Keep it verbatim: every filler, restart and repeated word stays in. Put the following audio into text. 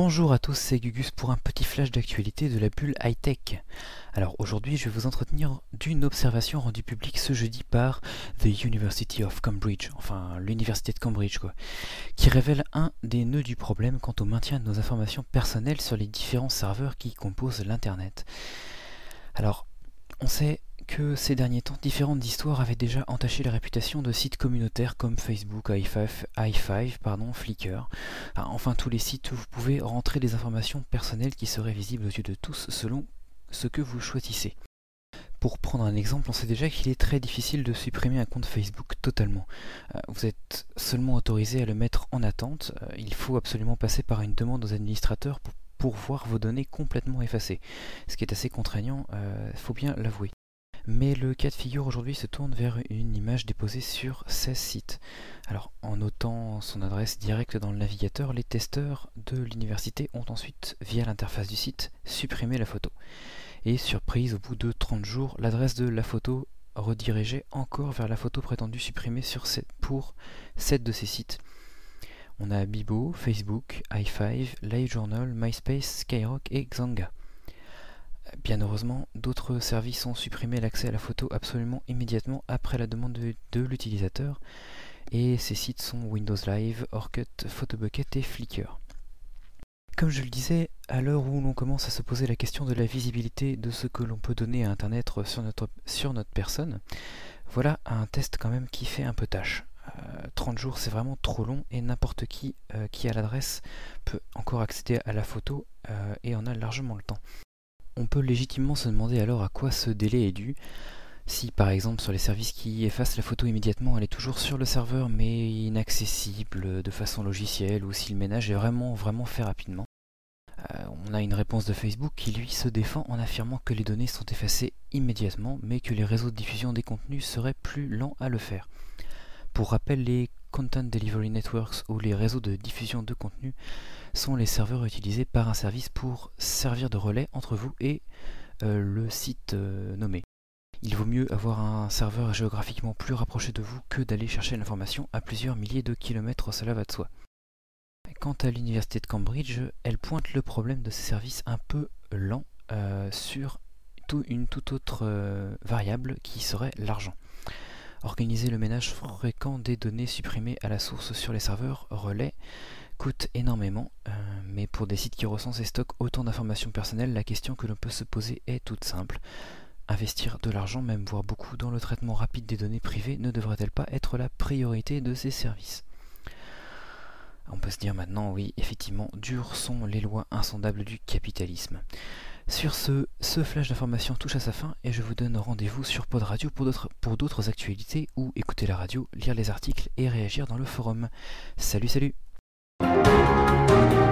Bonjour à tous, c'est Gugus pour un petit flash d'actualité de la bulle high-tech. Alors aujourd'hui, je vais vous entretenir d'une observation rendue publique ce jeudi par The University of Cambridge, enfin l'université de Cambridge quoi, qui révèle un des nœuds du problème quant au maintien de nos informations personnelles sur les différents serveurs qui composent l'internet. Alors, on sait que ces derniers temps, différentes histoires avaient déjà entaché la réputation de sites communautaires comme Facebook, i cinq, i cinq, pardon, Flickr, enfin tous les sites où vous pouvez rentrer des informations personnelles qui seraient visibles aux yeux de tous selon ce que vous choisissez. Pour prendre un exemple, on sait déjà qu'il est très difficile de supprimer un compte Facebook totalement. Vous êtes seulement autorisé à le mettre en attente, il faut absolument passer par une demande aux administrateurs pour, pour voir vos données complètement effacées, ce qui est assez contraignant, il euh, faut bien l'avouer. Mais le cas de figure aujourd'hui se tourne vers une image déposée sur seize sites. Alors, en notant son adresse directe dans le navigateur, les testeurs de l'université ont ensuite, via l'interface du site, supprimé la photo. Et surprise, au bout de trente jours, l'adresse de la photo redirigeait encore vers la photo prétendue supprimée sur sept, pour sept de ces sites. On a Bibo, Facebook, i cinq, LiveJournal, MySpace, Skyrock et Xanga. Bien heureusement, d'autres services ont supprimé l'accès à la photo absolument immédiatement après la demande de, de l'utilisateur, et ces sites sont Windows Live, Orkut, Photobucket et Flickr. Comme je le disais, à l'heure où l'on commence à se poser la question de la visibilité de ce que l'on peut donner à Internet sur notre, sur notre personne, voilà un test quand même qui fait un peu tâche. Euh, trente jours c'est vraiment trop long et n'importe qui euh, qui a l'adresse peut encore accéder à la photo euh, et en a largement le temps. On peut légitimement se demander alors à quoi ce délai est dû. Si par exemple sur les services qui effacent la photo immédiatement, elle est toujours sur le serveur mais inaccessible de façon logicielle, ou si le ménage est vraiment vraiment fait rapidement. Euh, on a une réponse de Facebook qui lui se défend en affirmant que les données sont effacées immédiatement mais que les réseaux de diffusion des contenus seraient plus lents à le faire. Pour rappel, les Content Delivery Networks ou les réseaux de diffusion de contenu sont les serveurs utilisés par un service pour servir de relais entre vous et euh, le site euh, nommé. Il vaut mieux avoir un serveur géographiquement plus rapproché de vous que d'aller chercher l'information à plusieurs milliers de kilomètres, cela va de soi. Quant à l'université de Cambridge, elle pointe le problème de ces services un peu lents euh, sur tout, une toute autre euh, variable qui serait l'argent. Organiser le ménage fréquent des données supprimées à la source sur les serveurs relais coûte énormément, euh, mais pour des sites qui recensent et stockent autant d'informations personnelles, la question que l'on peut se poser est toute simple. Investir de l'argent, même voire beaucoup, dans le traitement rapide des données privées ne devrait-elle pas être la priorité de ces services ? On peut se dire maintenant, oui, effectivement, dures sont les lois insondables du capitalisme. Sur ce, ce flash d'information touche à sa fin et je vous donne rendez-vous sur Pod Radio pour d'autres, pour d'autres actualités ou écouter la radio, lire les articles et réagir dans le forum. Salut, salut!